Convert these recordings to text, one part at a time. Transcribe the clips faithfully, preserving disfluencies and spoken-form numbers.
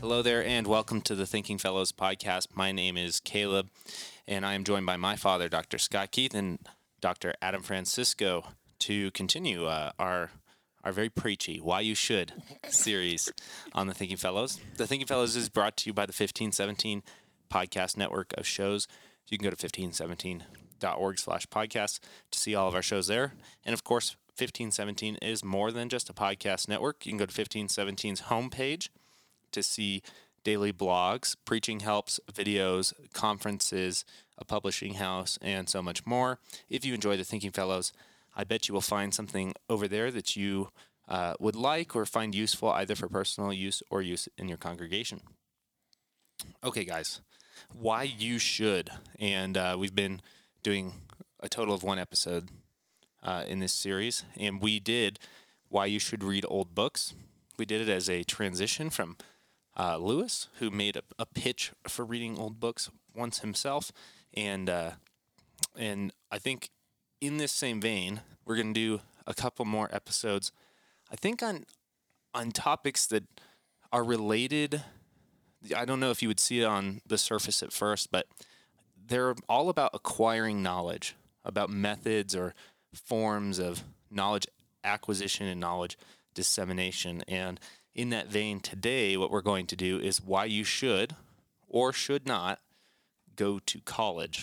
Hello there, and welcome to the Thinking Fellows podcast. My name is Caleb, and I am joined by my father, Doctor Scott Keith, and Doctor Adam Francisco to continue uh, our our very preachy "Why You Should" series on the Thinking Fellows. The Thinking Fellows is brought to you by the fifteen seventeen podcast network of shows. You can go to fifteen seventeen dot org slash podcast to see all of our shows there. And of course, fifteen seventeen is more than just a podcast network. You can go to fifteen seventeen's homepage to see daily blogs, preaching helps, videos, conferences, a publishing house, and so much more. If you enjoy the Thinking Fellows, I bet you will find something over there that you uh, would like or find useful either for personal use or use in your congregation. Okay, guys, why you should. And uh, we've been doing a total of one episode uh, in this series, and we did why you should read old books. We did it as a transition from Uh, Lewis, who made a, a pitch for reading old books once himself, and uh, and I think in this same vein, we're going to do a couple more episodes. I think on on topics that are related. I don't know if you would see it on the surface at first, but they're all about acquiring knowledge, about methods or forms of knowledge acquisition and knowledge dissemination. And in that vein, today, what we're going to do is why you should or should not go to college.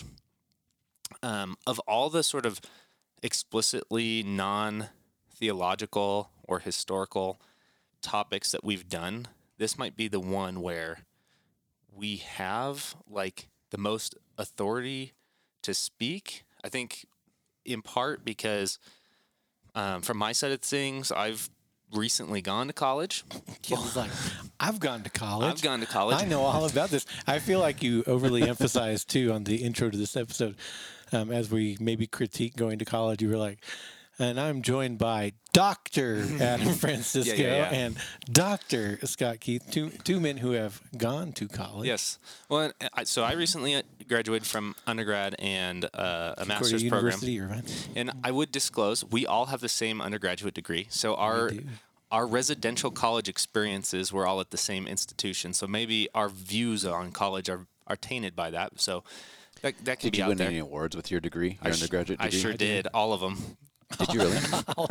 Um, of all the sort of explicitly non-theological or historical topics that we've done, this might be the one where we have like the most authority to speak. I think in part because um, from my side of things, I've recently gone to college. Caleb's like, I've gone to college. I've gone to college. I know all about this. I feel like you overly emphasized, too, on the intro to this episode, um, as we maybe critique going to college, you were like, and I'm joined by Doctor Adam Francisco yeah, yeah, yeah. and Doctor Scott Keith, two two men who have gone to college. Yes. Well, I, so I recently graduated from undergrad and uh, a master's Concordia program. University, Irvine. And I would disclose, we all have the same undergraduate degree. So our our residential college experiences were all at the same institution. So maybe our views on college are, are tainted by that. So that, that can did be you out win there. any awards with your degree, your I undergraduate sh- degree? I sure I did. did. All of them. Did you really?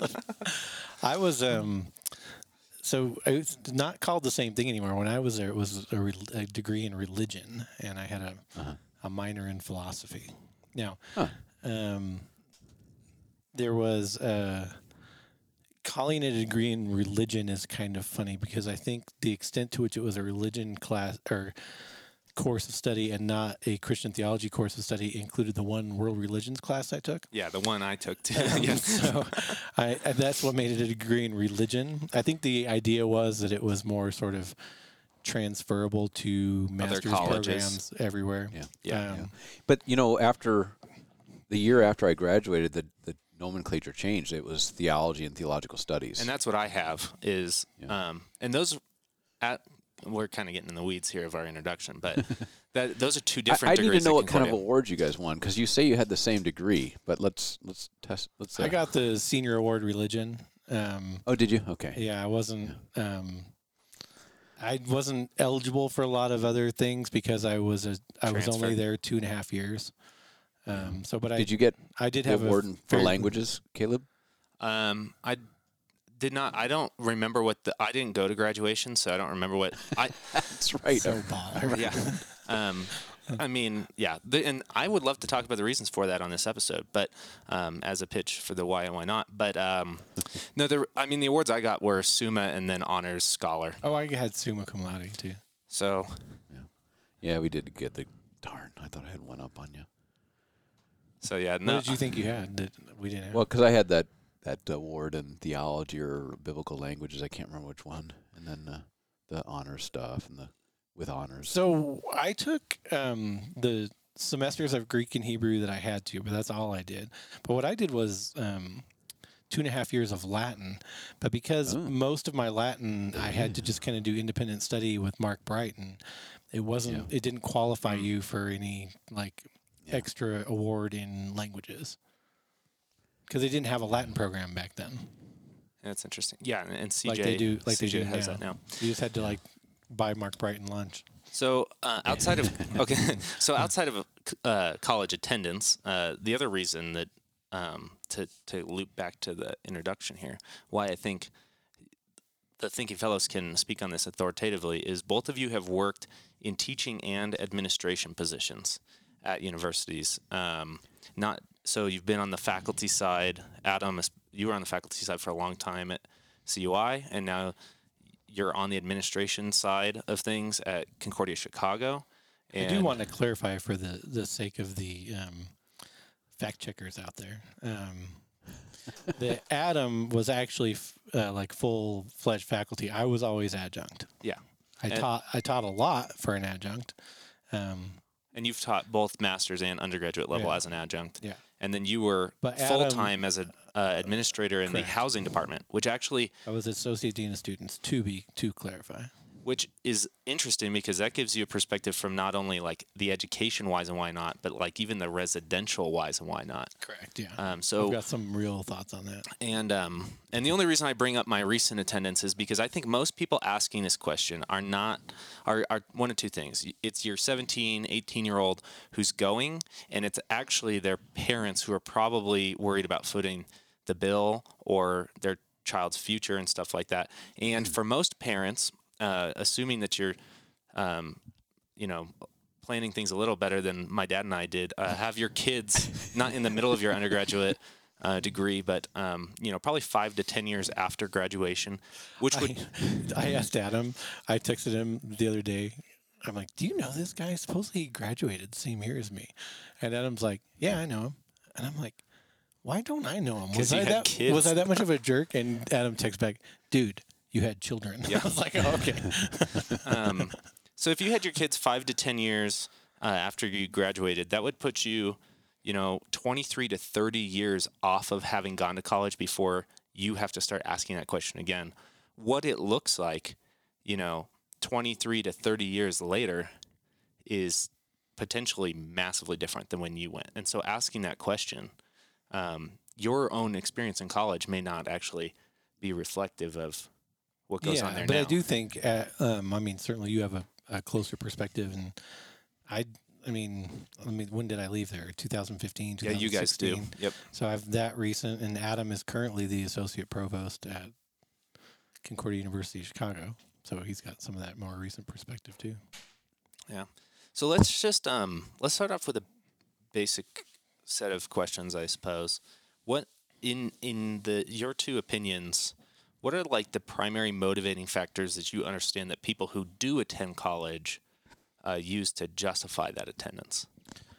I was um, so it's not called the same thing anymore. When I was there, it was a, re- a degree in religion, and I had a Uh-huh. a minor in philosophy. Now, Huh. um, there was uh, calling it a degree in religion is kind of funny because I think the extent to which it was a religion class or course of study and not a Christian theology course of study included the one world religions class I took. Yeah, the one I took too. yes. So I, and that's what made it a degree in religion. I think the idea was that it was more sort of transferable to master's colleges. programs everywhere. Yeah. Yeah. Um, Yeah. But, you know, after the year after I graduated, the, the nomenclature changed. It was theology and theological studies. And that's what I have is, Yeah. um, and those, at we're kind of getting in the weeds here of our introduction, but that those are two different I, I need degrees. to know at what kind of Concordia. awards you guys won because you say you had the same degree. But let's let's test. Let's. Uh, I got the senior award religion. Um, Oh, did you? Okay. yeah, I wasn't. Um, I wasn't eligible for a lot of other things because I was a I was only Transfer. there two and a half years. Um, so, but I Did you get I did the have award a in- for very- languages, Caleb? Um, I did not. I don't remember what the. I didn't go to graduation, so I don't remember what I. That's right. So ball. yeah. Um, I mean, yeah, the, and I would love to talk about the reasons for that on this episode, but um, as a pitch for the why and why not. But um, no, the I mean the awards I got were Summa and then honors scholar. Oh, I had summa cum laude too. So Yeah, we did get the darn. I thought I had one up on you. so yeah. What No, did you think you had that we didn't have? Well, because I had that that award in theology or biblical languages. I can't remember which one. And then uh, the honors stuff and the with honors. So I took um, the semesters of Greek and Hebrew that I had to, but that's all I did. But what I did was um, two and a half years of Latin. But because Oh. most of my Latin, I had to just kind of do independent study with Mark Brighton. It wasn't. Yeah. It didn't qualify you for any like Yeah. extra award in languages because they didn't have a Latin program back then. that's interesting. Yeah, and, and C J Like they do. Like C J they do has now. that now. You just had to like buy Mark Brighton lunch. So uh, outside of okay, so outside of uh, college attendance, uh, the other reason that um, to to loop back to the introduction here, why I think the Thinking Fellows can speak on this authoritatively is both of you have worked in teaching and administration positions at universities. Um, not so you've been on the faculty side. Adam, you were on the faculty side for a long time at C U I, and now you're on the administration side of things at Concordia Chicago. And I do want to clarify for the, the sake of the um, fact checkers out there. Um, that Adam was actually f- uh, like full fledged faculty. I was always adjunct. Yeah, I and taught I taught a lot for an adjunct. Um, and you've taught both master's and undergraduate level Yeah. as an adjunct. Yeah. And then you were But full Adam- time as an uh, administrator in Correct. the housing department, which actually I was associate dean of students. To be to clarify. which is interesting because that gives you a perspective from not only like the education wise and why not, but like even the residential wise and why not. Correct. Yeah. Um, I've so got some real thoughts on that. and um, and the only reason I bring up my recent attendance is because I think most people asking this question are not are, are one of two things. It's your seventeen, eighteen year old who's going, and it's actually their parents who are probably worried about footing the bill or their child's future and stuff like that. And for most parents, uh, assuming that you're, um, you know, planning things a little better than my dad and I did, uh, have your kids not in the middle of your undergraduate uh, degree, but um, you know, probably five to ten years after graduation, which would I, I asked Adam. I texted him the other day. I'm like, "Do you know this guy? Supposedly he graduated the same year as me." And Adam's like, "Yeah, I know him." And I'm like, "Why don't I know him? 'Cause Was you I had that kids. was I that much of a jerk?" And Adam texts back, "Dude, you had children." Yeah. I was like, oh, "Okay." um, so if you had your kids five to ten years uh, after you graduated, that would put you, you know, twenty-three to thirty years off of having gone to college before you have to start asking that question again. What it looks like, you know, twenty-three to thirty years later is potentially massively different than when you went. And so asking that question, um, your own experience in college may not actually be reflective of what goes yeah, on there but now. I do think, uh, um, I mean, certainly you have a, a closer perspective, and I, I mean, I mean, when did I leave there? twenty fifteen, Yeah, you guys do. twenty sixteen. Yep. So I have that recent, and Adam is currently the associate provost at Concordia University of Chicago. So he's got some of that more recent perspective too. Yeah. So let's just um let's start off with a basic set of questions, I suppose. What in in the your two opinions, what are like the primary motivating factors that you understand that people who do attend college uh, use to justify that attendance?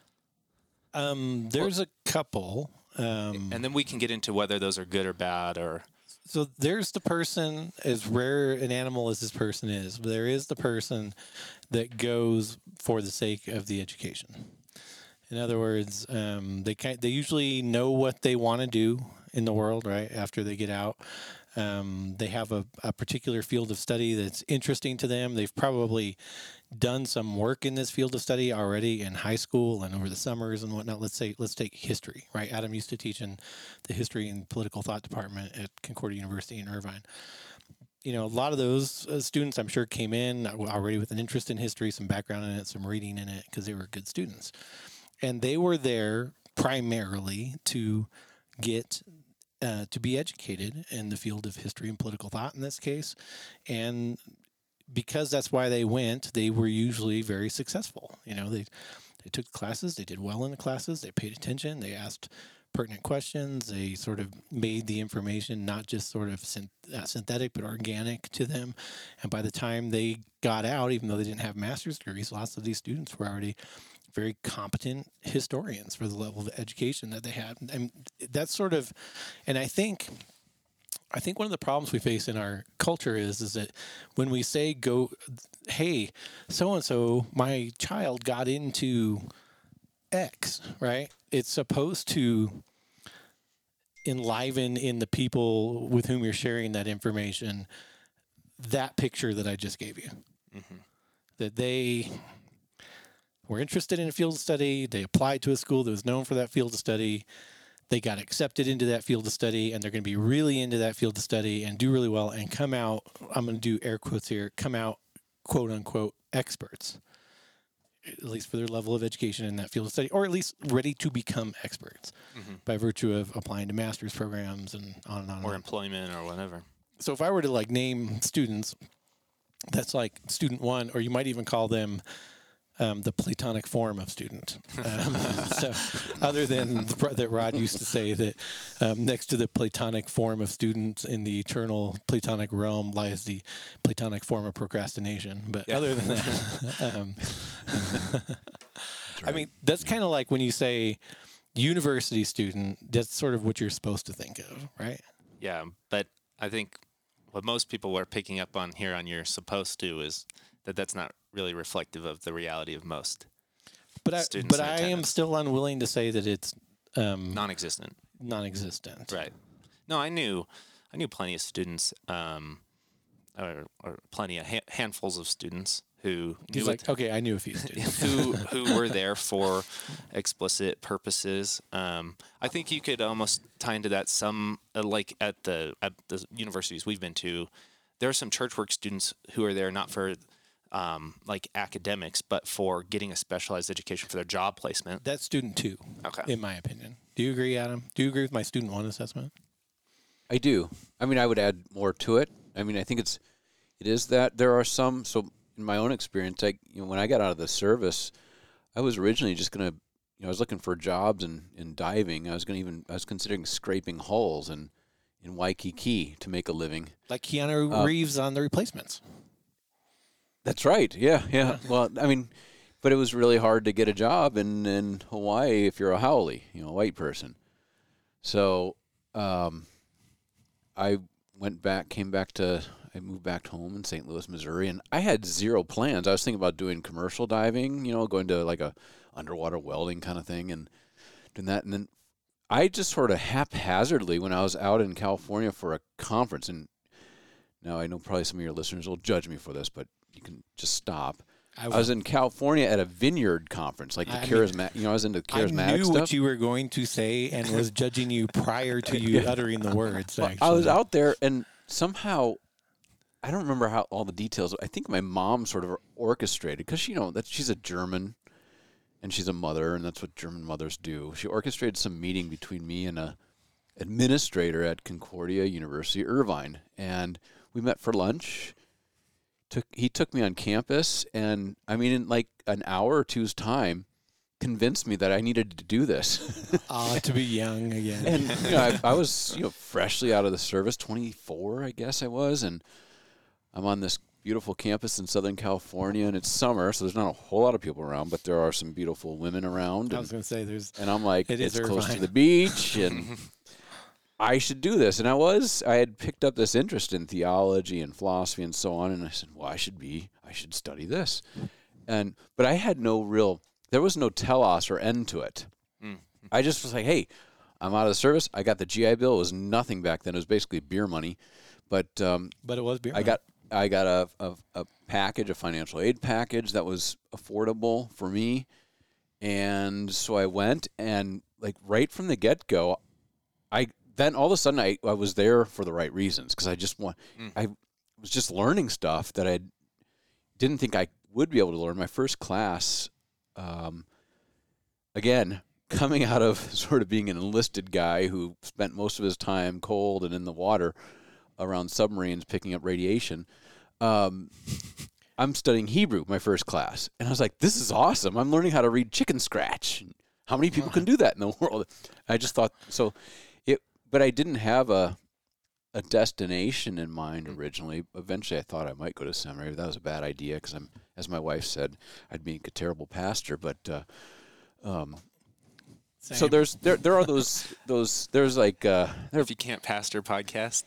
Um, there's a couple. Um, And then we can get into whether those are good or bad or So there's the person, as rare an animal as this person is, there is the person that goes for the sake of the education. In other words, um, they kind they usually know what they want to do in the world, right? After they get out, um, they have a, a particular field of study that's interesting to them. They've probably done some work in this field of study already in high school and over the summers and whatnot. Let's say let's take history, right? Adam used to teach in the history and political thought department at Concordia University in Irvine. You know, a lot of those uh, students, I'm sure, came in already with an interest in history, some background in it, some reading in it, because they were good students. And they were there primarily to get uh, to be educated in the field of history and political thought in this case. And because that's why they went, they were usually very successful. You know, they they took classes, they did well in the classes, they paid attention, they asked pertinent questions, they sort of made the information not just sort of synth- uh, synthetic but organic to them. And by the time they got out, even though they didn't have master's degrees, lots of these students were already very competent historians for the level of education that they had. And that's sort of, and I think, I think one of the problems we face in our culture is, is that when we say go, hey, so-and-so, my child got into X, right? It's supposed to enliven in the people with whom you're sharing that information, that picture that I just gave you. mm-hmm. That they were interested in a field of study, they applied to a school that was known for that field of study, they got accepted into that field of study, and they're going to be really into that field of study and do really well and come out, I'm going to do air quotes here, come out quote unquote experts, at least for their level of education in that field of study, or at least ready to become experts Mm-hmm. by virtue of applying to master's programs and on and on. Or and on. employment or whatever. So if I were to like name students, that's like student one, or you might even call them um, the Platonic form of student. Um, so other than the, pro- that Rod used to say that um, next to the Platonic form of students in the eternal Platonic realm lies the Platonic form of procrastination. But Yeah. other than that, um, I mean, that's kind of like when you say university student, that's sort of what you're supposed to think of, right? Yeah, but I think what most people are picking up on here on you're supposed to is that that's not really reflective of the reality of most But I, students but in I am attendance. still unwilling to say that it's um, Non-existent. non-existent. Right. No, I knew, I knew plenty of students, um, or, or plenty of ha- handfuls of students who He's knew like, it, okay, I knew a few students. who who were there for explicit purposes. Um, I think you could almost tie into that some, uh, like at the at the universities we've been to, there are some church work students who are there not for um, like academics, but for getting a specialized education for their job placement. That's student two, Okay. in my opinion. Do you agree, Adam? Do you agree with my student one assessment? I do. I mean, I would add more to it. I mean, I think it's it is that there are some. So in my own experience, I you know when I got out of the service, I was originally just gonna you know I was looking for jobs in, in diving. I was gonna even I was considering scraping hulls in in Waikiki to make a living. Like Keanu Uh, Reeves on The Replacements. That's right. Yeah, yeah. Well, I mean, but it was really hard to get a job in, in Hawaii if you're a haole, you know, a white person. So um, I went back, came back to, I moved back home in Saint Louis, Missouri, and I had zero plans. I was thinking about doing commercial diving, you know, going to like a underwater welding kind of thing and doing that. And then I just sort of haphazardly, when I was out in California for a conference, and now I know probably some of your listeners will judge me for this, but you can just stop. I, I was in California at a vineyard conference, like the charismatic. You know, I was into charismatic I knew stuff. what you were going to say and was judging you prior to you Yeah. uttering the words. Well, Actually, I was out there, and somehow, I don't remember how all the details. I think my mom sort of orchestrated because you know that she's a German, and she's a mother, and that's what German mothers do. She orchestrated some meeting between me and a administrator at Concordia University, Irvine, and we met for lunch. Took he took me on campus, and I mean, in like an hour or two's time, convinced me that I needed to do this. uh, to be young again. And you know, I, I was you know freshly out of the service, twenty-four, I guess I was, and I'm on this beautiful campus in Southern California, and it's summer, so there's not a whole lot of people around, but there are some beautiful women around. I And, was going to say there's. and I'm like, It is it's close to Irvine. the beach, and I should do this. And I was, I had picked up this interest in theology and philosophy and so on, and I said, well, I should be, I should study this. And but I had no real, there was no telos or end to it. Mm. I just was like, hey, I'm out of the service. I got the G I Bill. It was nothing back then. It was basically beer money. But um, But it was beer. I got I got a, a, a package, a financial aid package that was affordable for me. And so I went, and like right from the get-go, I then all of a sudden I, I was there for the right reasons because I just want Mm. I was just learning stuff that I didn't think I would be able to learn. My first class, um, again, coming out of sort of being an enlisted guy who spent most of his time cold and in the water around submarines picking up radiation, um, I'm studying Hebrew, my first class. And I was like, this is awesome. I'm learning how to read chicken scratch. How many people can do that in the world? I just thought, so it, but I didn't have a a destination in mind originally. Eventually I thought I might go to seminary. That was a bad idea because I'm, as my wife said, I'd be a terrible pastor, but, uh, um, Same. so there's there there are those those there's like uh there, If you can't pastor podcast,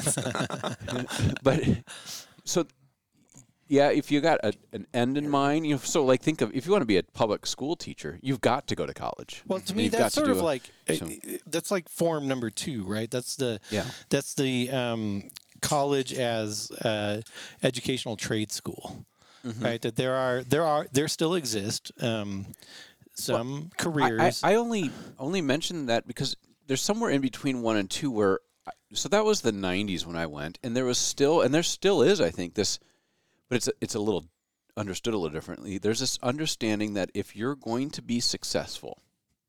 but so yeah, if you got a, an end in mind, you know, so like think of if you want to be a public school teacher, you've got to go to college. Well, to me, You've that's got to sort do of a- like so- uh, that's like form number two, right? That's the Yeah. that's the um, college as uh, educational trade school, Mhm. right? That there are there are there still exist um, some careers. I, I, I only only mentioned that because there's somewhere in between one and two where, I, so that was the nineties when I went, and there was still, and there still is, I think, this but it's a, it's a little understood a little differently. There's this understanding that if you're going to be successful,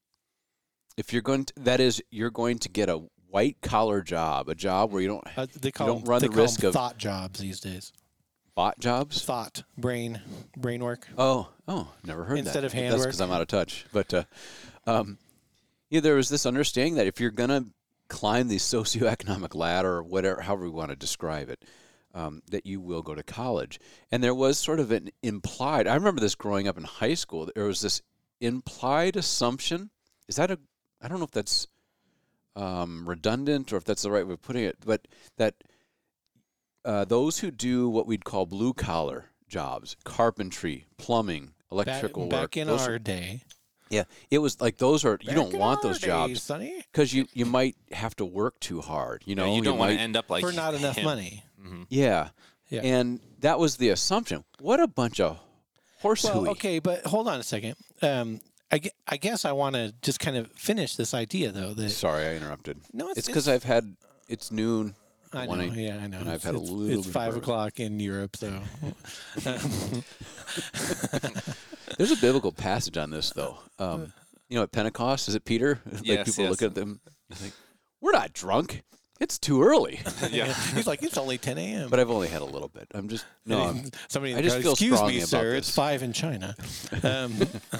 if you're going to, that is, you're going to get a white collar job, a job where you don't Uh, they call you don't them, run they the call risk them of thought jobs these days. bot jobs. Thought, brain, brain work. Oh, oh, never heard that. Instead of But That's handwork. because I'm out of touch. But uh, um, yeah, there was this understanding that if you're gonna climb the socioeconomic ladder, or whatever, however we want to describe it, um, that you will go to college. And there was sort of an implied. I remember this growing up in high school. There was this implied assumption. Is that a? I don't know if that's um, redundant or if that's the right way of putting it, but that uh, those who do what we'd call blue collar jobs, carpentry, plumbing, electrical back, work. Back in those our are- day. yeah, it was like those are you Back don't in want our those day, jobs Sonny. because you, you might have to work too hard. You know, Yeah, you don't want might, to end up like For not enough him. money. Mhm. Yeah, Yeah. and that was the assumption. What a bunch of horse Well, hooey. okay, but hold on a second. Um, I, gue- I guess I want to just kind of finish this idea, though. That Sorry, I interrupted. no, It's because I've had it's noon. I know, one eight, yeah, I know. and I've It's, had a it's, little it's bit of five breakfast. o'clock in Europe, so um, There's a biblical passage on this though. Um, you know, at Pentecost, is it Peter? like Yes, people yes. look at them, he's like, "We're not drunk. It's too early." Yeah. he's like, it's only ten a.m. But I've only had a little bit. I'm just no. I'm, Somebody, I just goes, feel excuse strongly me, about sir. this." It's five in China. Um,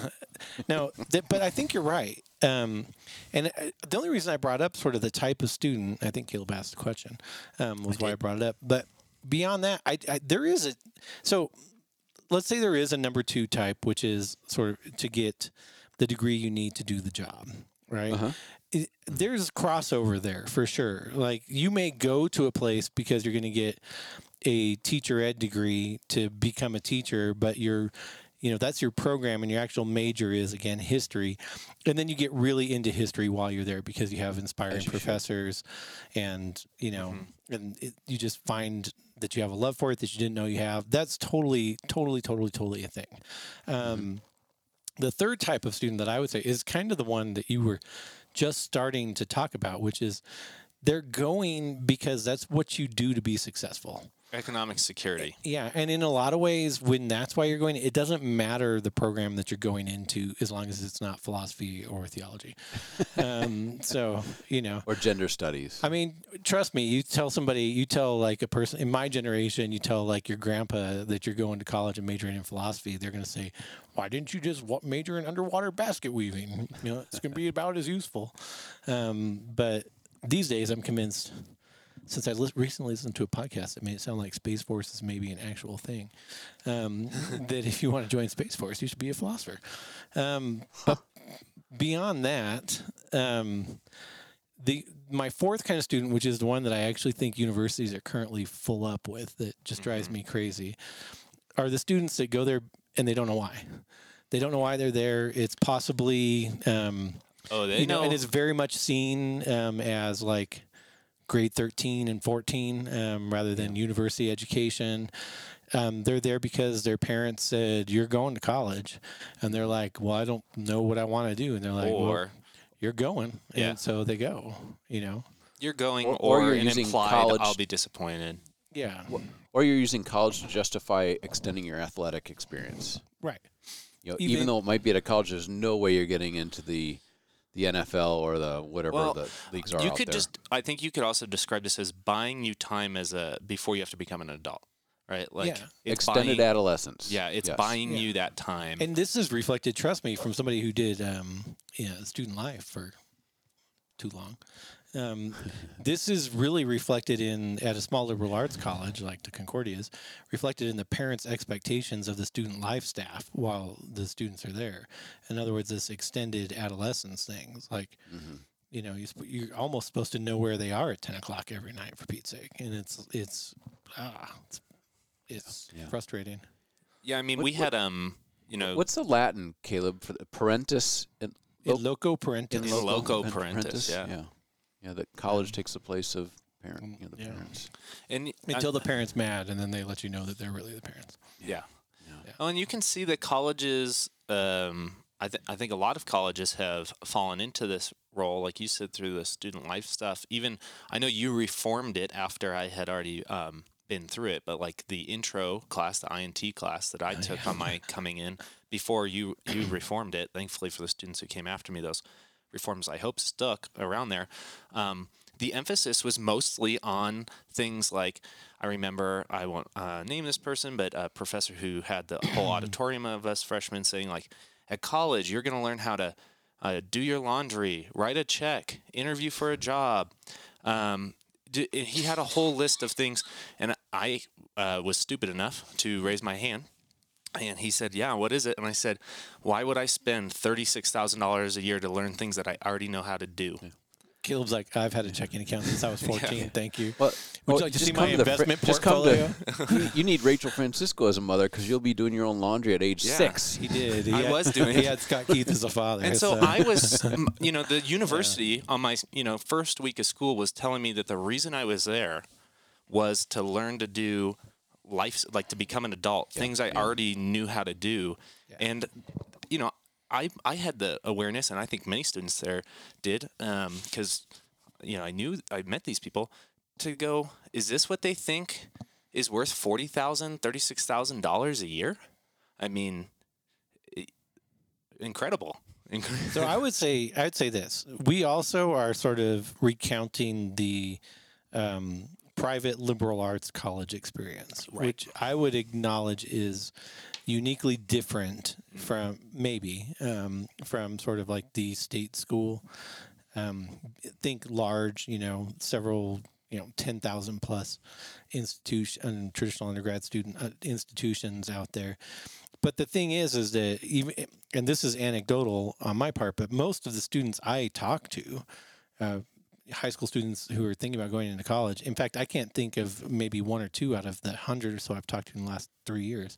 no, th- but I think you're right. Um, and uh, the only reason I brought up sort of the type of student, I think Caleb asked the question, um, was why I brought it up. But beyond that, I, I there is a so let's say there is a number two type, which is sort of to get the degree you need to do the job, right? Uh-huh. It, there's crossover there for sure. Like you may go to a place because you're going to get a teacher ed degree to become a teacher, but you're, you know, that's your program and your actual major is again history. And then you get really into history while you're there because you have inspiring As you should. professors and, you know, and it, you just find that you have a love for it that you didn't know you have. That's totally, totally, totally, totally a thing. Um, The third type of student that I would say is kind of the one that you were just starting to talk about, which is they're going because that's what you do to be successful. Economic security. Yeah, and in a lot of ways, when that's why you're going, it doesn't matter the program that you're going into as long as it's not philosophy or theology. Um, so, you know, or gender studies. I mean, trust me, you tell somebody, you tell like a person in my generation, you tell like your grandpa that you're going to college and majoring in philosophy, they're going to say, why didn't you just wa- major in underwater basket weaving? You know, it's going to be about as useful. Um, but these days, I'm convinced, since I li- recently listened to a podcast that made it sound like Space Force is maybe an actual thing, um, that if you want to join Space Force, you should be a philosopher. Um, but beyond that, um, the my fourth kind of student, which is the one that I actually think universities are currently full up with, that just drives me crazy, are the students that go there and they don't know why. They don't know why they're there. It's possibly, um, Oh, they you know, know. and it's very much seen um, as like grade thirteen and fourteen um, rather than university education. Um, they're there because their parents said, you're going to college. And they're like, well, I don't know what I want to do. And they're like, well, or you're going. Yeah. And so they go, you know? you're going, Or- or, or you're an using implied, college- I'll be disappointed. Yeah. Or you're using college to justify extending your athletic experience. Right. You know, Even- even, though it might be at a college, there's no way you're getting into the the N F L or the whatever Well, the leagues are You out could there. just, I think you could also describe this as buying you time as a, before you have to become an adult, right? Like Yeah. it's extended buying, adolescence. Yeah, it's Yes. buying Yeah. you that time. And this is reflected, trust me, from somebody who did um, you know, student life for too long. Um, this is really reflected in at a small liberal arts college like the Concordias, reflected in the parents' expectations of the student life staff while the students are there. In other words, this extended adolescence things like. Mm-hmm. You know, you're, sp- you're almost supposed to know where they are at ten o'clock every night, for Pete's sake, and it's it's ah, it's, it's Yeah. frustrating. yeah, I mean, What- we what- had, um, you know, What's the Latin, Caleb, for the parentis? In, In lo- loco parentis. In loco pen- parentis, yeah. yeah, yeah. That college takes the place of parent, you know, the Yeah. parents. and Until the parents mad, and then they let you know that they're really the parents. yeah. Yeah. Yeah. Oh, and you can see that colleges, um, I, th- I think a lot of colleges have fallen into this role, like you said, through the student life stuff. Even, I know you reformed it after I had already um, been through it, but like the intro class, the I N T class that I oh, took yeah. on my coming in before you you reformed it. Thankfully for the students who came after me, those reforms I hope stuck around there. Um, the emphasis was mostly on things like, I remember, I won't uh, name this person, but a professor who had the whole auditorium of us freshmen saying, like, at college, you're going to learn how to uh, do your laundry, write a check, interview for a job. Um, d- he had a whole list of things, and I uh, was stupid enough to raise my hand. And he said, yeah, what is it? And I said, why would I spend thirty-six thousand dollars a year to learn things that I already know how to do? Yeah. Caleb's like, I've had a checking account since I was fourteen. Yeah. Thank you. Well, Would well, you like to see my investment fr- portfolio? To, you, you need Rachel Francisco as a mother because you'll be doing your own laundry at age yeah, six. He did. He I had, was doing He it. had Scott Keith as a father. And so, so. I was, you know, the university yeah. on my, you know, first week of school was telling me that the reason I was there was to learn to do life, like to become an adult, yeah. things I yeah. already knew how to do. Yeah. And, you know, I I had the awareness, and I think many students there did, because, um, you know, I knew I met these people, to go, is this what they think is worth forty thousand dollars, thirty-six thousand dollars a year? I mean, it, incredible. So I would say, I would say this. We also are sort of recounting the um, private liberal arts college experience, right. which I would acknowledge is uniquely different from maybe um, from sort of like the state school. Um, think large, you know, several, you know, ten thousand plus institution, traditional undergrad student uh, institutions out there. But the thing is, is that even, and this is anecdotal on my part, but most of the students I talk to, uh, high school students who are thinking about going into college, in fact, I can't think of maybe one or two out of the hundred or so I've talked to in the last three years,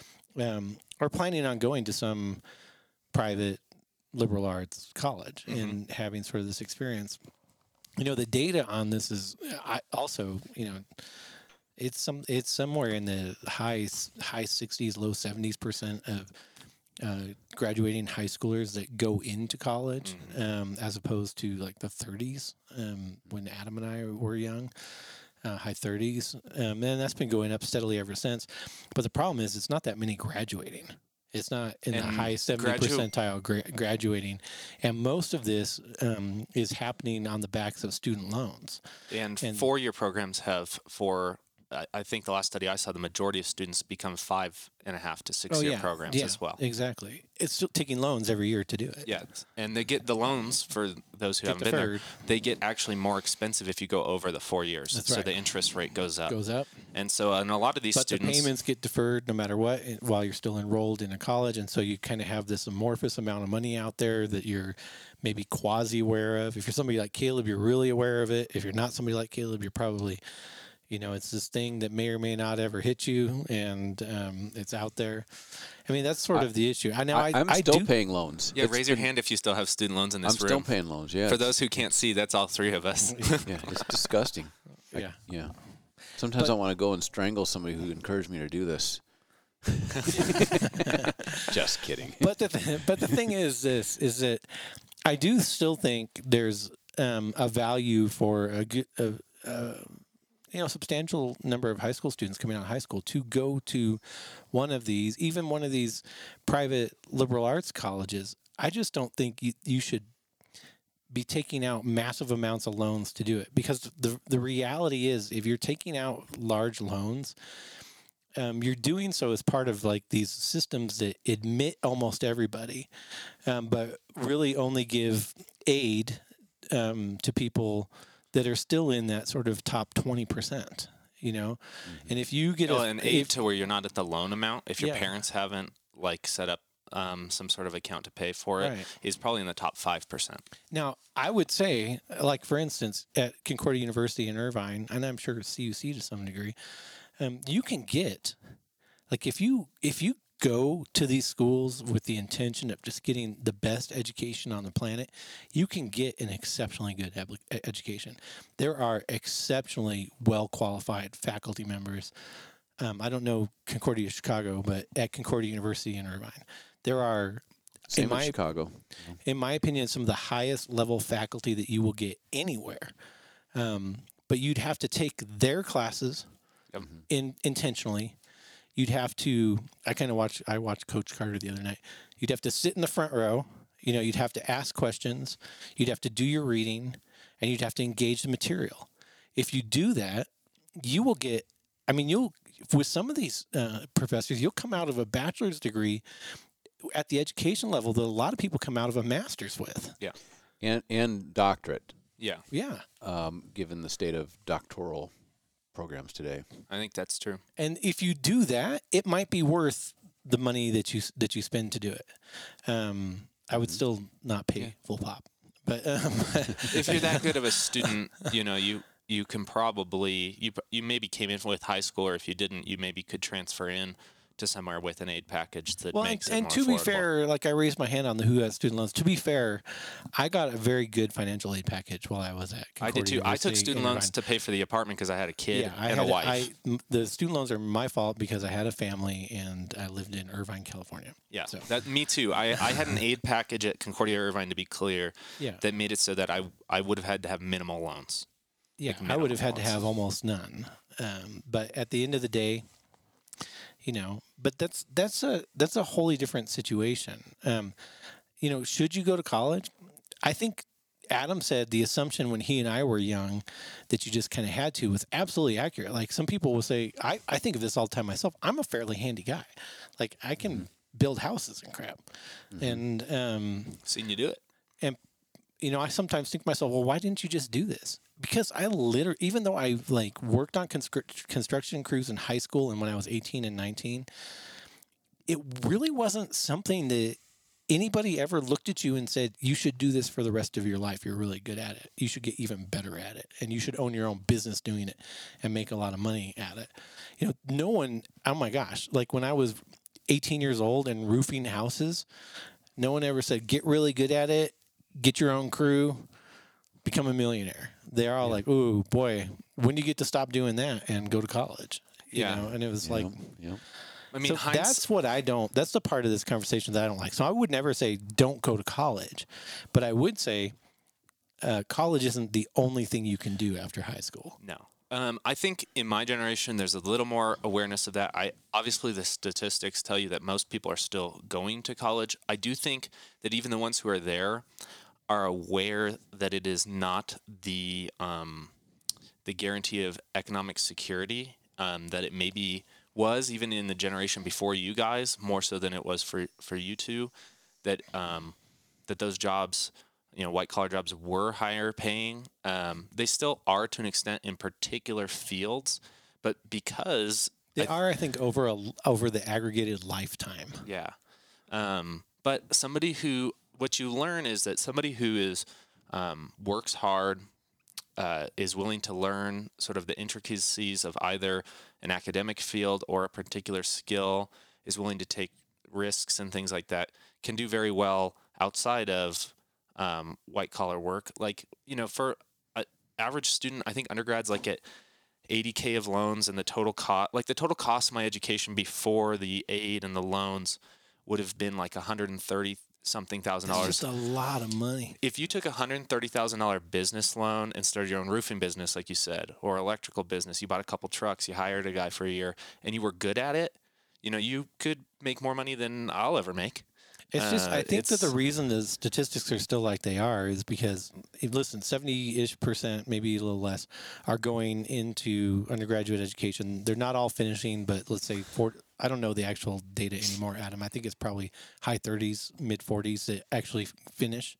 um, are planning on going to some private liberal arts college mm-hmm. and having sort of this experience. You know, the data on this is I also, you know, it's some it's somewhere in the high high sixties, low seventies percent of uh, graduating high schoolers that go into college, mm-hmm. um, as opposed to like the thirties um, when Adam and I were young. Uh, high thirties, um, and that's been going up steadily ever since. But the problem is, it's not that many graduating. It's not in and the high seventy gradu- percentile gra- graduating. And most of this um, is happening on the backs of student loans. And, and four-year programs have, for, I, I think the last study I saw, the majority of students become five and a half to six-year oh, yeah. programs yeah, as well. Exactly. It's still taking loans every year to do it. Yeah, and they get the loans, for those who get haven't deferred. been there, they get actually more expensive if you go over the four years. That's so right. the interest rate goes up. Goes up. And so and a lot of these but students... But the payments get deferred no matter what while you're still enrolled in a college, and so you kind of have this amorphous amount of money out there that you're maybe quasi-aware of. If you're somebody like Caleb, you're really aware of it. If you're not somebody like Caleb, you're probably... You know, it's this thing that may or may not ever hit you, and um, it's out there. I mean, that's sort I, of the issue. I know I, I'm I still do, paying loans. Yeah, it's raise your been, hand if you still have student loans in this I'm room. I'm still paying loans, yeah. For those who can't see, that's all three of us. Yeah, it's disgusting. Yeah. I, yeah. Sometimes but, I want to go and strangle somebody who encouraged me to do this. Just kidding. But the th- but the thing is this, is that I do still think there's um, a value for a good... Uh, uh, you know, substantial number of high school students coming out of high school to go to one of these, even one of these private liberal arts colleges. I just don't think you, you should be taking out massive amounts of loans to do it, because the the reality is, if you're taking out large loans, um, you're doing so as part of like these systems that admit almost everybody, um, but really only give aid um, to people that are still in that sort of top twenty percent, you know? Mm-hmm. And if you get oh, a, an aid if, to where you're not at the loan amount, if your yeah. parents haven't like set up um, some sort of account to pay for it, right. is probably in the top five percent. Now, I would say, like for instance, at Concordia University in Irvine, and I'm sure C U C to some degree, um, you can get, like if you if you go to these schools with the intention of just getting the best education on the planet, you can get an exceptionally good ed- education. There are exceptionally well-qualified faculty members. Um, I don't know Concordia Chicago, but at Concordia University in Irvine, there are, Same in my, Chicago. in my opinion, some of the highest level faculty that you will get anywhere. Um, but you'd have to take their classes Yep. in intentionally. You'd have to. I kind of watched. I watched Coach Carter the other night. You'd have to sit in the front row. You know, you'd have to ask questions. You'd have to do your reading, and you'd have to engage the material. If you do that, you will get. I mean, you'll with some of these uh, professors, you'll come out of a bachelor's degree at the education level that a lot of people come out of a master's with. Yeah. And and doctorate, Yeah. Yeah. um, given the state of doctoral programs today. I think that's true. And if you do that, it might be worth the money that you that you spend to do it. Um, I would still not pay full pop, but um, If you're that good of a student, you know, you you can probably you you maybe came in with high school, or if you didn't, you maybe could transfer in to somewhere with an aid package that well, and, makes it and more to be affordable. fair, like I raised my hand on the who has student loans. To be fair, I got a very good financial aid package while I was at. I Concordia did too. I took University student in loans Irvine. to pay for the apartment because I had a kid Yeah, I and had a wife. I, m- the student loans are my fault because I had a family and I lived in Irvine, California. Yeah, So- that me too. I, I had an aid package at Concordia Irvine, to be clear, Yeah. that made it so that I I would have had to have minimal loans. Yeah, like I would have had to minimum have almost none. Um, but at the end of the day, you know, but that's that's a that's a wholly different situation. Um, you know, should you go to college? I think Adam said the assumption when he and I were young that you just kind of had to was absolutely accurate. Like some people will say, I, I think of this all the time myself. I'm a fairly handy guy. Like I can build houses and crap. And um, Seen you do it. and you know, I sometimes think to myself, well, why didn't you just do this? Because I literally, even though I like worked on constru- construction crews in high school and when I was eighteen and nineteen, it really wasn't something that anybody ever looked at you and said, you should do this for the rest of your life. You're really good at it. You should get even better at it. And you should own your own business doing it and make a lot of money at it. You know, no one, oh my gosh, like when I was eighteen years old and roofing houses, no one ever said, get really good at it, get your own crew, become a millionaire. They're all like, ooh, boy, when do you get to stop doing that and go to college? You Yeah. know, and it was You like, know? Yeah. I mean, so hindsight, that's what I don't, that's the part of this conversation that I don't like. So I would never say don't go to college, but I would say uh, college isn't the only thing you can do after high school. no. Um, I think in my generation, there's a little more awareness of that. I obviously the statistics tell you that most people are still going to college. I do think that even the ones who are there are aware that it is not the um, the guarantee of economic security um, that it maybe was even in the generation before you guys, more so than it was for for you two. That um, that those jobs, you know, white collar jobs were higher paying. Um, they still are to an extent in particular fields, but because They I- are, I think, over a, over the aggregated lifetime. yeah. Um, but somebody who, what you learn is that somebody who is um, works hard, uh, is willing to learn sort of the intricacies of either an academic field or a particular skill, is willing to take risks and things like that, can do very well outside of um, white collar work. Like, you know, for an average student, I think undergrads like get eighty K of loans, and the total cost, like the total cost of my education before the aid and the loans would have been like one hundred thirty something thousand That's dollars. just a lot of money. If you took a one hundred thirty thousand dollars business loan and started your own roofing business, like you said, or electrical business, you bought a couple trucks, you hired a guy for a year, and you were good at it, you know, you could make more money than I'll ever make. It's just, Uh, I think that the it's- reason the statistics are still like they are is because, eh, listen, seventy-ish percent, maybe a little less, are going into undergraduate education. They're not all finishing, but let's say, four, I don't know the actual data anymore, Adam. I think it's probably high thirties, mid forties that actually finish.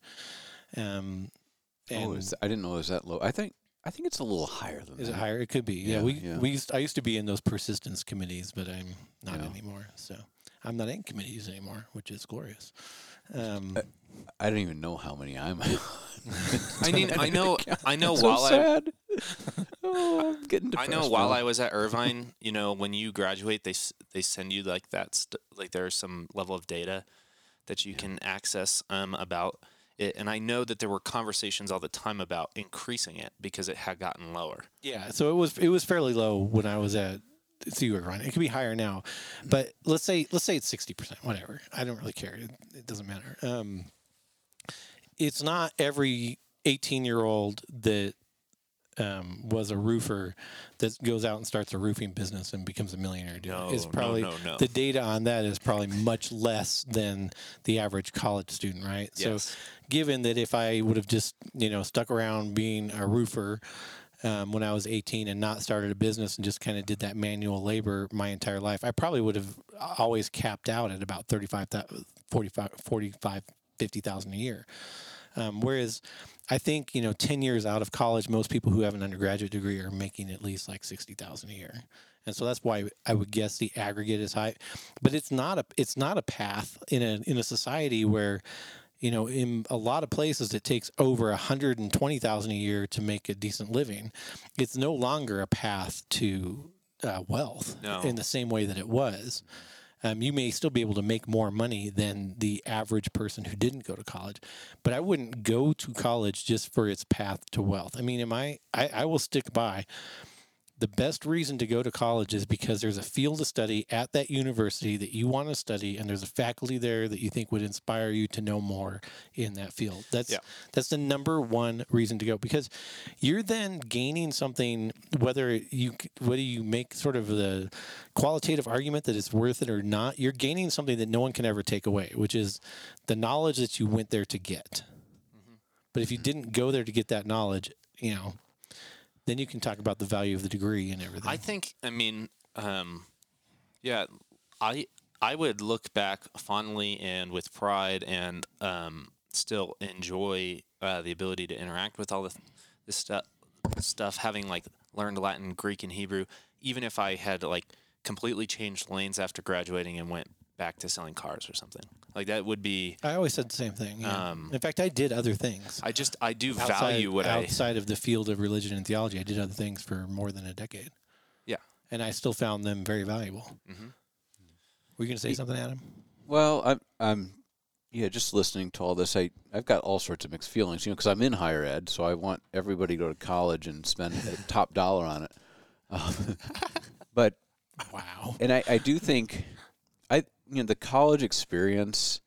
Um, and Oh, is, I didn't know it was that low. I think I think it's a little higher than is that. it higher? It could be. Yeah, Yeah, we yeah. we used, I used to be in those persistence committees, but I'm not Yeah. anymore. So I'm not in committees anymore, which is glorious. Um, Uh, I don't even know how many I'm. I mean, I know, I know so while I, sad. oh, I'm getting I depressed. know while now. I was at Irvine, you know, when you graduate, they s- they send you like that, st- like there's some level of data that you can access um, about it, and I know that there were conversations all the time about increasing it because it had gotten lower. Yeah, so it was it was fairly low when I was at C U Irvine. It could be higher now, but let's say let's say it's sixty percent. Whatever, I don't really care. It, it doesn't matter. Um, it's not every eighteen year old that um, was a roofer that goes out and starts a roofing business and becomes a millionaire. No, It's no, probably no, no. the data on that is probably much less than the average college student, right? Yes. So, given that if I would have just you know stuck around being a roofer um, when I was eighteen and not started a business and just kind of did that manual labor my entire life, I probably would have always capped out at about thirty-five, forty-five, forty-five, fifty thousand a year. Um, whereas I think, you know, ten years out of college, most people who have an undergraduate degree are making at least like sixty thousand a year. And so that's why I would guess the aggregate is high, but it's not a, it's not a path in a, in a society where, you know, in a lot of places it takes over one hundred twenty thousand a year to make a decent living. It's no longer a path to uh, wealth No. in the same way that it was. Um, you may still be able to make more money than the average person who didn't go to college, but I wouldn't go to college just for its path to wealth. I mean, am I, I, I will stick by the best reason to go to college is because there's a field of study at that university that you want to study, and there's a faculty there that you think would inspire you to know more in that field. That's Yeah. that's the number one reason to go, because you're then gaining something, whether you whether you make sort of the qualitative argument that it's worth it or not, you're gaining something that no one can ever take away, which is the knowledge that you went there to get. Mm-hmm. But if you didn't go there to get that knowledge, you know, then you can talk about the value of the degree and everything. I think, I mean, um, yeah, I I would look back fondly and with pride and um, still enjoy uh, the ability to interact with all the this stuff, stuff, having like learned Latin, Greek, and Hebrew, even if I had like completely changed lanes after graduating and went back to selling cars or something. Like that would be. I always said the same thing. Yeah. Um, In fact, I did other things. I just I do outside, value what I. outside of the field of religion and theology. I did other things for more than a decade. Yeah. And I still found them very valuable. Mm-hmm. Were you going to say something, Adam? Well, I'm, I'm, yeah, just listening to all this, I, I've got all sorts of mixed feelings, you know, because I'm in higher ed, so I want everybody to go to college and spend a top dollar on it. Um, but, Wow. and I, I do think, I, you know, the college experience,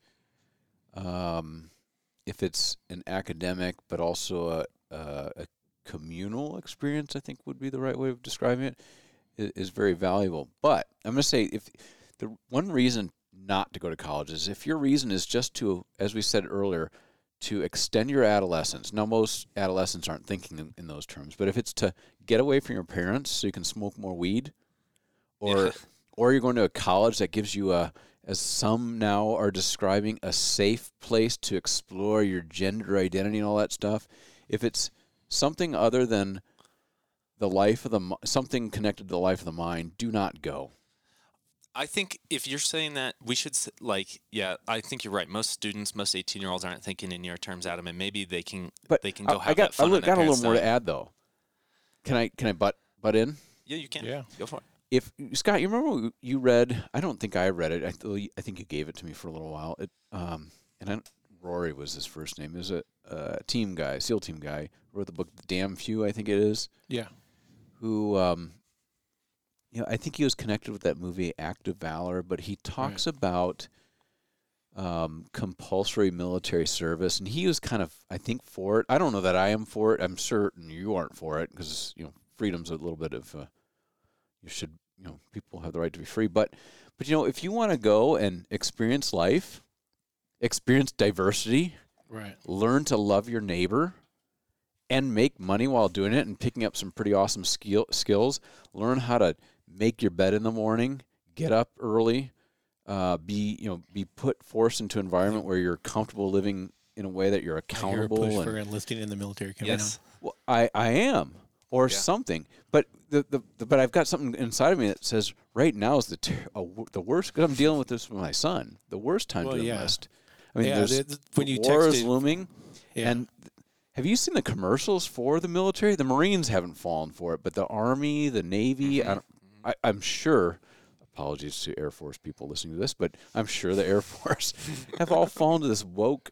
um, if it's an academic, but also a, a, a communal experience, I think would be the right way of describing it, is, is very valuable. But I'm going to say, if the one reason not to go to college is if your reason is just to, as we said earlier, to extend your adolescence. Now, most adolescents aren't thinking in, in those terms, but if it's to get away from your parents so you can smoke more weed, or Yeah. or you're going to a college that gives you a, as some now are describing, a safe place to explore your gender identity and all that stuff. If it's something other than the life of the mi- something connected to the life of the mind, do not go. I think if you're saying that, we should s- like, yeah, I think you're right. Most students, most eighteen-year-olds aren't thinking in your terms, Adam, and maybe they can But they can go I, have I got that fun I on their got a little parents' more to dime. add though. Can I can I butt butt in? Yeah, you can. Yeah. Go for it. If Scott, you remember you read? I don't think I read it. I, th- I think you gave it to me for a little while. It, um, and I, Rory was his first name. Is a uh, team guy, SEAL team guy. Wrote the book The Damn Few, I think it is. Yeah. Who, um, you know, I think he was connected with that movie Act of Valor. But he talks Right. about um, compulsory military service, and he was kind of, I think, for it. I don't know that I am for it. I'm certain you aren't for it because you know freedom's a little bit of. Uh, you should. You know, people have the right to be free, but, but you know, if you want to go and experience life, experience diversity, Right. learn to love your neighbor, and make money while doing it, and picking up some pretty awesome skill skills, learn how to make your bed in the morning, get up early, uh, be you know, be put forced into an environment where you're comfortable living in a way that you're I hear a accountable. push and, for enlisting in the military coming Yes. well, I, I am, or Yeah. something. But the, the, the but I've got something inside of me that says right now is the ter- uh, w- the worst. Because I'm dealing with this with my son. The worst time Well, to yeah. enlist. I mean, Yeah, there's the- the- when you war is texted- looming, Yeah. and have you seen the commercials for the military? The Marines haven't fallen for it, but the Army, the Navy, Mhm. I don't, I, I'm sure. Apologies to Air Force people listening to this, but I'm sure the Air Force have all fallen to this woke.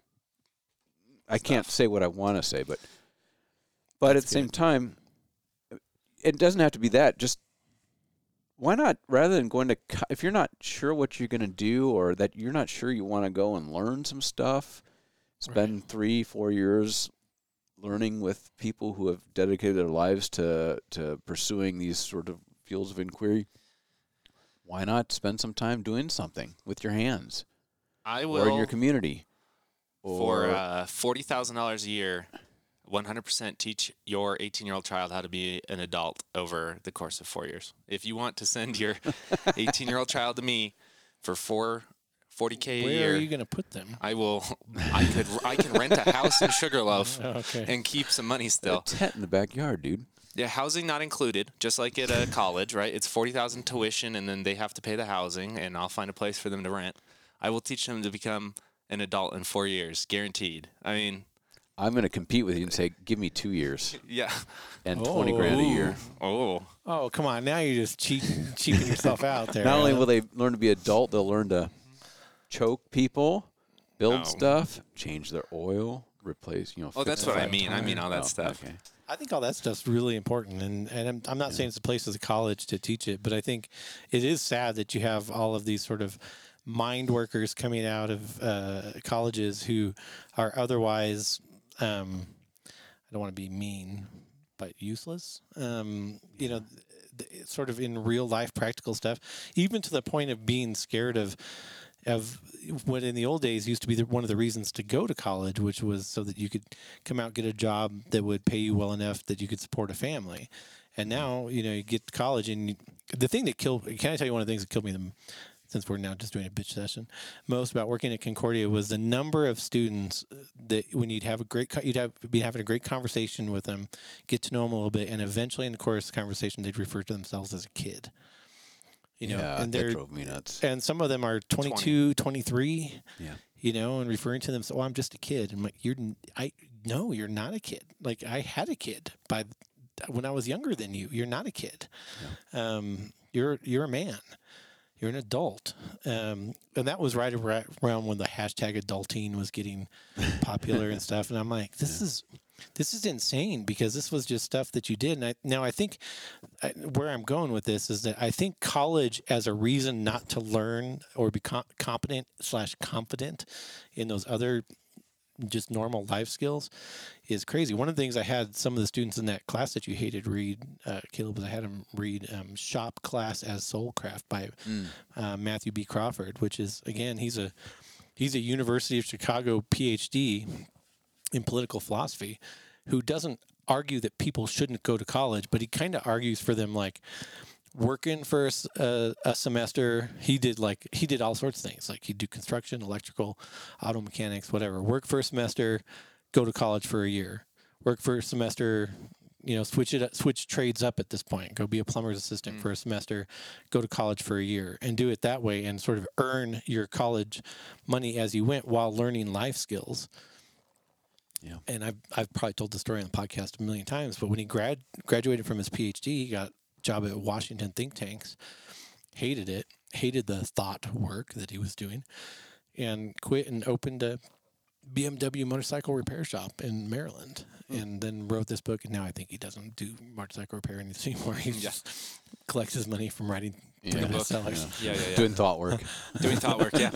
I can't say what I want to say, but but That's at the same good. time, it doesn't have to be that. Just why not, rather than going to, co- if you're not sure what you're going to do, or that you're not sure you want to go and learn some stuff, spend three, four years learning with people who have dedicated their lives to to pursuing these sort of fields of inquiry, why not spend some time doing something with your hands? I will. Or in your community. For Or uh, forty thousand dollars a year, one hundred percent teach your eighteen-year-old child how to be an adult over the course of four years. If you want to send your eighteen-year-old child to me for four, forty K a Where year, are you going to put them? I will. I could. I can rent a house in Sugarloaf Okay. and keep some money a still. tent in the backyard, dude. Yeah, housing not included, just like at a college, right? It's forty thousand tuition, and then they have to pay the housing, and I'll find a place for them to rent. I will teach them to become an adult in four years, guaranteed. I mean, I'm going to compete with you and say, give me two years yeah. and twenty grand a year. Oh, Oh, come on. Now you're just cheap, cheaping yourself out there. Not only Adam. will they learn to be adult, they'll learn to choke people, build No. stuff, change their oil, replace, you know. oh, that's fix what a I flat mean. I mean tire. all that Oh, stuff. Okay. I think all that stuff's really important, and, and I'm, I'm not saying it's a place as a college to teach it, but I think it is sad that you have all of these sort of mind workers coming out of uh, colleges who are otherwise, um, I don't want to be mean, but useless. Um, you know, th- th- sort of in real life practical stuff, even to the point of being scared of of what in the old days used to be the, one of the reasons to go to college, which was so that you could come out, get a job that would pay you well enough that you could support a family. And now, you know, you get to college, and you, the thing that killed, can I tell you one of the things that killed me, the, since we're now just doing a bitch session, most about working at Concordia was the number of students that when you'd have a great, co- you'd have, be having a great conversation with them, get to know them a little bit, and eventually in the course of the conversation, they'd refer to themselves as a kid. You know, yeah, and that they're, drove me nuts. and some of them are twenty-two, twenty-three, Yeah. you know, and referring to them, so, oh, I'm just a kid. I'm like, you're, n- I, no, you're not a kid. Like, I had a kid by, when I was younger than you. You're not a kid. Um, you're, you're a man. You're an adult. Um, and that was right ar- around when the hashtag adulting was getting popular and stuff. And I'm like, this is, this is insane, because this was just stuff that you did. And I, now I think I, where I'm going with this is that I think college as a reason not to learn or be com- competent slash confident in those other just normal life skills is crazy. One of the things I had some of the students in that class that you hated read, uh, Caleb, was I had them read um, Shop Class as Soulcraft by Mm. uh, Matthew B. Crawford, which is, again, he's a he's a University of Chicago P H D in political philosophy, who doesn't argue that people shouldn't go to college, but he kind of argues for them, like working for a, s- a- a semester. He did like he did all sorts of things, like he'd do construction, electrical, auto mechanics, whatever. Work for a semester, go to college for a year. Work for a semester, you know, switch it, switch trades up at this point. Go be a plumber's assistant Mm. for a semester, go to college for a year, and do it that way, and sort of earn your college money as you went while learning life skills. Yeah. And I've I've probably told the story on the podcast a million times, but when he grad graduated from his P H D, he got a job at Washington think tanks, hated it, hated the thought work that he was doing, and quit and opened a B M W motorcycle repair shop in Maryland, and then wrote this book. And now I think he doesn't do motorcycle repair anymore. He Yeah. just collects his money from writing Yeah. yeah. book. bestsellers. Yeah, yeah, yeah. Doing thought work. Doing thought work, yeah.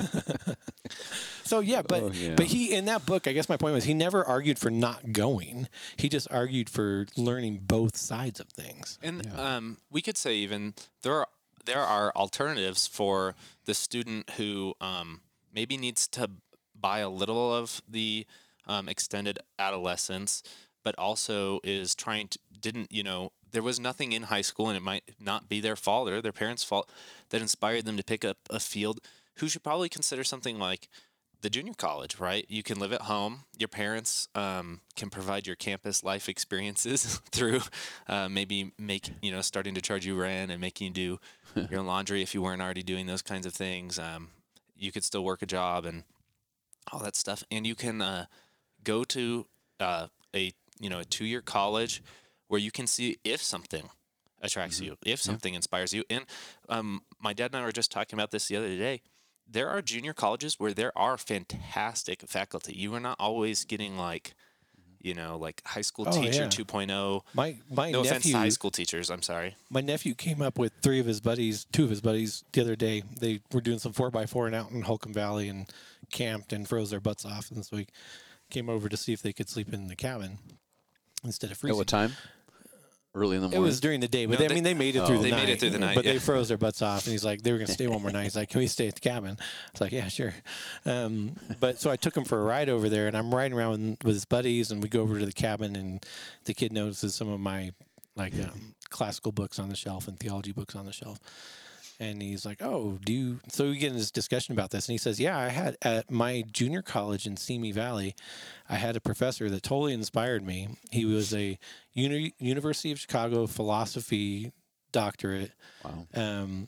So yeah, but Oh, yeah. but he in that book, I guess my point was he never argued for not going. He just argued for learning both sides of things. And Yeah. um, we could say even there are there are alternatives for the student who um, maybe needs to buy a little of the um, extended adolescence, but also is trying to didn't you know there was nothing in high school, and it might not be their fault or their parents' fault that inspired them to pick up a field. Who should probably consider something like the junior college, right? You can live at home. Your parents um, can provide your campus life experiences through uh, maybe make you know starting to charge you rent and making you do your laundry if you weren't already doing those kinds of things. Um, you could still work a job and all that stuff, and you can uh, go to uh, a you know a two year college where you can see if something attracts Mhm. you, if something inspires you. And um, my dad and I were just talking about this the other day. There are junior colleges where there are fantastic faculty. You are not always getting like, you know, like high school Oh, teacher yeah. 2.0. My my No offense to nephew high school teachers. I'm sorry. my nephew came up with three of his buddies, two of his buddies the other day. They were doing some four by four and out in Holcomb Valley and camped and froze their butts off. And so we came over to see if they could sleep in the cabin. instead of At freezing. what time? Early in the It morning. was during the day, but No, they, I they- mean, they made it Oh. through the They night. made it through the night, but yeah. they froze their butts off. And he's like, they were going to stay one more night. He's like, can we stay at the cabin? It's like, yeah, sure. Um, but so I took him for a ride over there, and I'm riding around with, with his buddies, and we go over to the cabin, and the kid notices some of my like um, classical books on the shelf and theology books on the shelf. And he's like, oh, do you? So we get in this discussion about this. And he says, yeah, I had at my junior college in Simi Valley, I had a professor that totally inspired me. He was a uni- University of Chicago philosophy doctorate, Wow. um,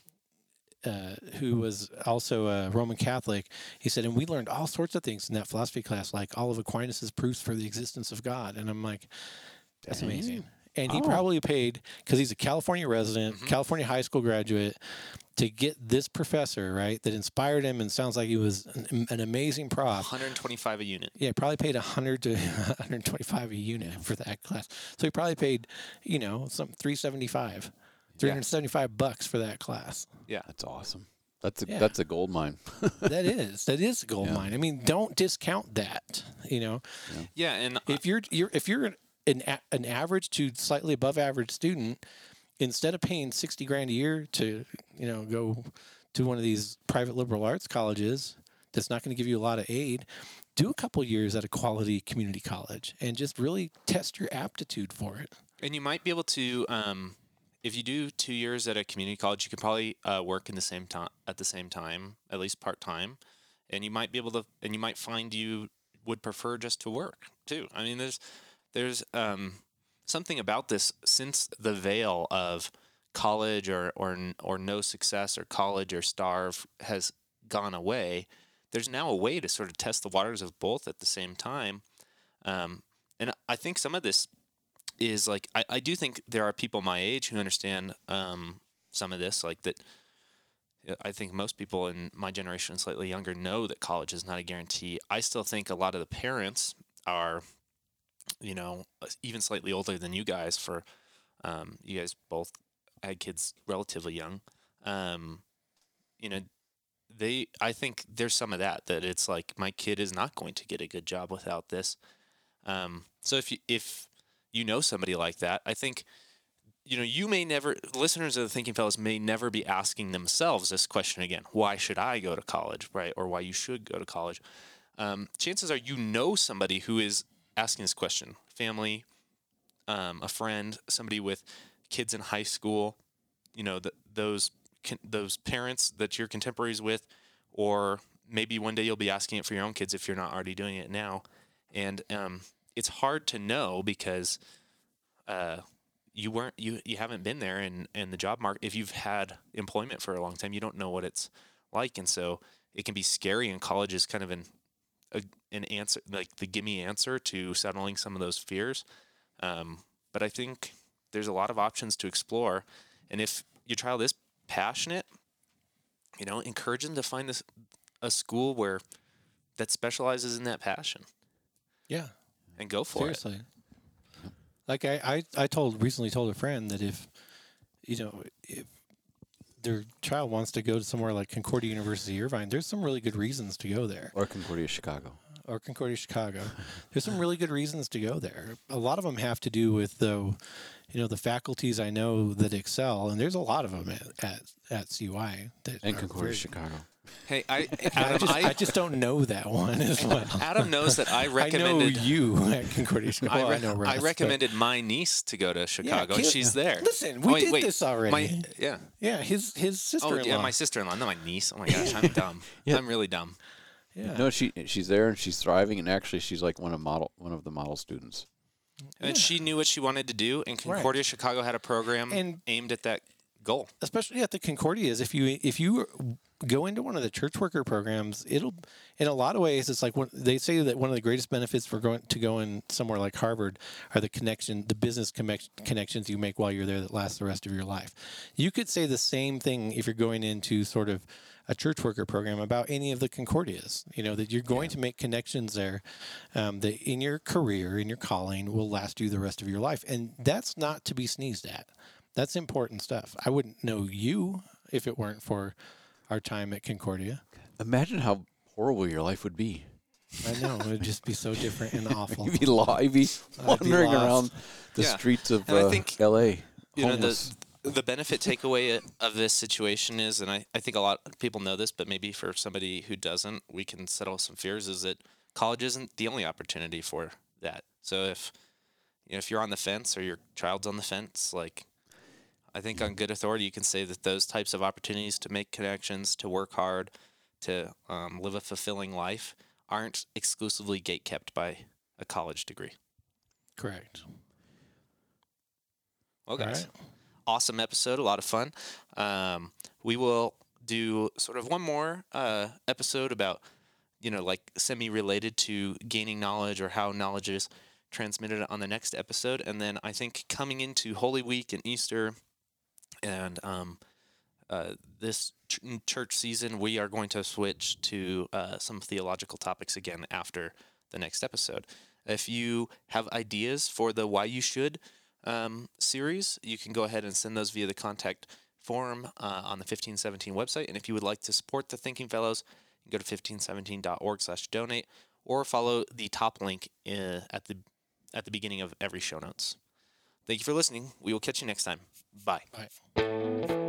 uh, who was also a Roman Catholic. He said, and we learned all sorts of things in that philosophy class, like all of Aquinas' proofs for the existence of God. And I'm like, that's Dang. amazing. And he Oh. probably paid, because he's a California resident, Mhm. California high school graduate, to get this professor, right, that inspired him and sounds like he was an, an amazing prof. one hundred twenty-five a unit. Yeah, probably paid one hundred to one hundred twenty-five a unit for that class. So he probably paid, you know, some three seventy-five, three hundred seventy-five bucks for that class. Yeah. That's awesome. That's a Yeah. that's a gold mine. That is that is a gold Yeah. mine. I mean, don't discount that. You know, Yeah, and if you're you're if you're an a- an average to slightly above average student, instead of paying sixty grand a year to, you know, go to one of these private liberal arts colleges that's not going to give you a lot of aid, do a couple years at a quality community college and just really test your aptitude for it. And you might be able to, um, if you do two years at a community college, you could probably uh, work in the same time at the same time, at least part time, and you might be able to, and you might find you would prefer just to work too. I mean, there's there's um, something about this since the veil of college or or n- or no success or college or starve has gone away. There's now a way to sort of test the waters of both at the same time, um, and I think some of this is like I, I do think there are people my age who understand um, some of this, like that. I think most people in my generation and slightly younger know that college is not a guarantee. I still think a lot of the parents are, you know, even slightly older than you guys. For um, you guys both had kids relatively young. Um, you know, they. I think there's some of that that it's like my kid is not going to get a good job without this. Um, so if you if you know somebody like that, I think, you know, you may never, listeners of the Thinking Fellows may never be asking themselves this question again. Why should I go to college, right? Or why you should go to college. Um, chances are you know somebody who is asking this question. Family, um, a friend, somebody with kids in high school, you know, the, those con- those parents that you're contemporaries with, or maybe one day you'll be asking it for your own kids if you're not already doing it now. And um, it's hard to know because uh, you weren't you you haven't been there, and and the job market. If you've had employment for a long time, you don't know what it's like, and so it can be scary. And college is kind of an a, an answer, like the gimme answer to settling some of those fears. Um, but I think there's a lot of options to explore, and if your child is passionate, you know, encourage them to find this a school where that specializes in that passion, Yeah. and go for it. Seriously. Like I, I, I told recently told a friend that if, you know, if their child wants to go to somewhere like Concordia University Irvine, there's some really good reasons to go there. Or Concordia, Chicago. Or Concordia Chicago. There's some really good reasons to go there. A lot of them have to do with, though, you know, the faculties I know that excel, and there's a lot of them at at, at C U I that And are Concordia, very- Chicago. Hey, I I Adam, just, I, I just don't know that one as well. Adam knows that I I know recommended. you at Concordia I, Chicago. re- I, know Russ, I but- recommended my niece to go to Chicago. and Kayla- She's there. Listen, Oh, we wait, did wait. this already. My, yeah. Yeah, his his Oh, sister-in-law. yeah, my sister-in-law, not my niece. Oh my gosh, I'm dumb. Yeah. I'm really dumb. Yeah. No, she she's there and she's thriving, and actually she's like one of model one of the model students. And Yeah. she knew what she wanted to do, and Concordia Chicago had a program And- aimed at that goal. Especially at the Concordias, if you if you go into one of the church worker programs, it'll in a lot of ways it's like one, they say that one of the greatest benefits for going to go in somewhere like Harvard are the connection, the business connect, connections you make while you're there that last the rest of your life. You could say the same thing if you're going into sort of a church worker program about any of the Concordias. You know that you're going to make connections there um, that in your career, in your calling, will last you the rest of your life, and that's not to be sneezed at. That's important stuff. I wouldn't know you if it weren't for our time at Concordia. Imagine how horrible your life would be I know. It would just be so different and awful. You'd be, lo- you'd be wandering lost. around the Yeah. streets of And I uh, think, L A. You know, homeless. the the benefit takeaway of this situation is, and I, I think a lot of people know this, but maybe for somebody who doesn't, we can settle some fears, is that college isn't the only opportunity for that. So if you know if you're on the fence or your child's on the fence, like I think on good authority you can say that those types of opportunities to make connections, to work hard, to um, live a fulfilling life aren't exclusively gatekept by a college degree. Correct. Well, guys, All right. awesome episode, a lot of fun. Um, we will do sort of one more uh, episode about, you know, like semi-related to gaining knowledge or how knowledge is transmitted on the next episode. And then I think coming into Holy Week and Easter and um, uh, this ch- church season, we are going to switch to uh, some theological topics again after the next episode. If you have ideas for the Why You Should um, series, you can go ahead and send those via the contact form uh, on the fifteen seventeen website. And if you would like to support the Thinking Fellows, you can go to fifteen seventeen dot org slash donate or follow the top link uh, at the at the beginning of every show notes. Thank you for listening. We will catch you next time. Bye. Bye.